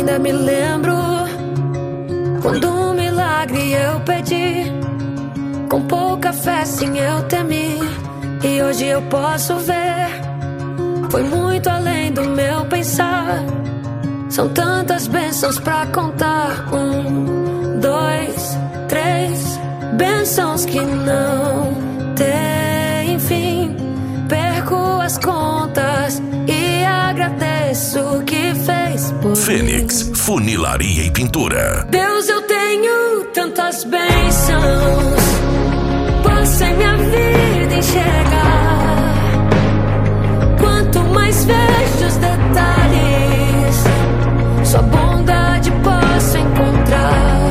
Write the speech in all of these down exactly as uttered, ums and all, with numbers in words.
ainda me lembro quando um milagre eu pedi, com pouca fé sim eu temi, e hoje eu posso ver, foi muito além do meu pensar. São tantas bênçãos pra contar. Um, dois, três bênçãos que não tem fim. Perco as contas e agradeço o que fez por Fênix, mim. Funilaria e Pintura. Deus, eu tenho tantas bênçãos, posso em minha vida enxergar. Quanto mais vejo os detalhes, sua bondade posso encontrar.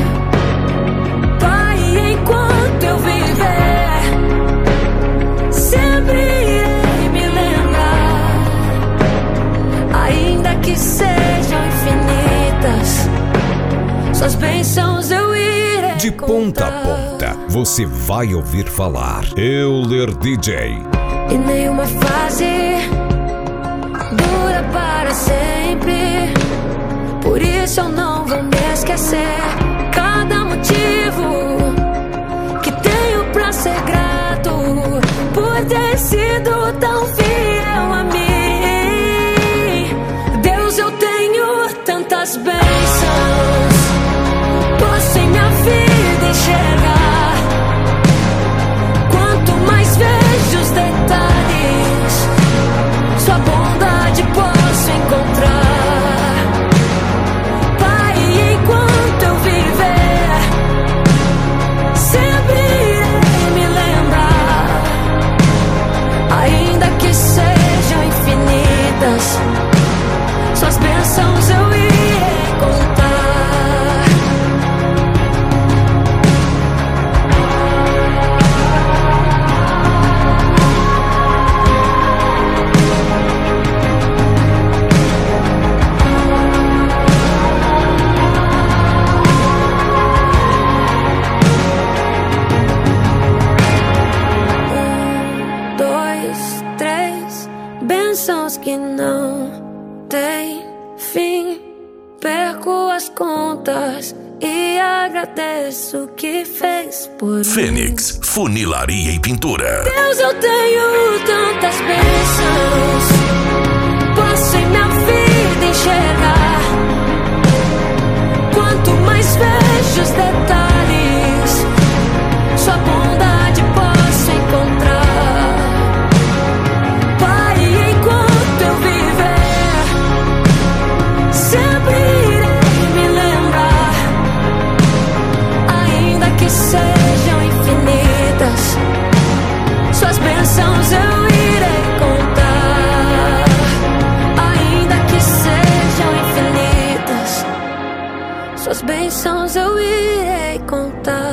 Pai, enquanto eu viver, sempre irei me lembrar. Ainda que sejam infinitas, suas bênçãos eu irei De ponta a ponta, você vai ouvir falar Euler D J. E nenhuma fase dura para sempre, por isso eu não vou me esquecer. Cada motivo que tenho pra ser grato, por ter sido tão fiel a mim. Deus, eu tenho tantas bênçãos, posso em minha vida enxergar. Quanto mais vejo os detalhes, sua bondade posso encontrar. Pai, enquanto eu viver, sempre irei me lembrar. Ainda que sejam infinitas, suas bênçãos eu irei contar. Um, dois, três bênçãos que não tem fim. Perco as contas e agradeço o que fez por mim. Fênix, Funilaria e Pintura. Deus, eu tenho tantas bênçãos, posso em minha vida enxergar. Quanto mais vejo os detalhes, sua bondade posso encontrar. Pai, enquanto eu viver, sempre irei me lembrar. Ainda que sejam infinitas, suas bênçãos eu irei contar. Ainda que sejam infinitas, suas bênçãos eu irei contar.